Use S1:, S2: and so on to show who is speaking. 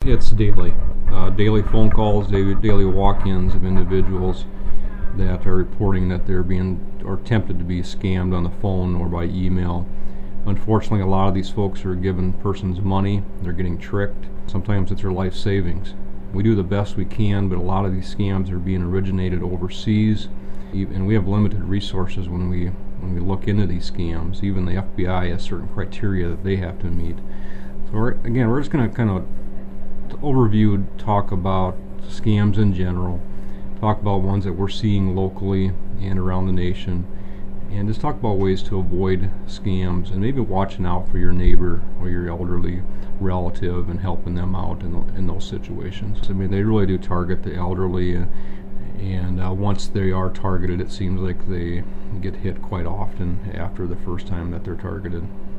S1: It's daily. Daily phone calls, daily walk-ins of individuals that are reporting that they're being or tempted to be scammed on the phone or by email. Unfortunately, a lot of these folks are giving persons money. They're getting tricked. Sometimes it's their life savings. We do the best we can, but a lot of these scams are being originated overseas, and we have limited resources when we look into these scams. Even the FBI has certain criteria that they have to meet. So we're just going to kind of overview, talk about scams in general, talk about ones that we're seeing locally and around the nation, and just talk about ways to avoid scams and maybe watching out for your neighbor or your elderly relative and helping them out in those situations. I mean, they really do target the elderly, and once they are targeted, it seems like they get hit quite often after the first time that they're targeted.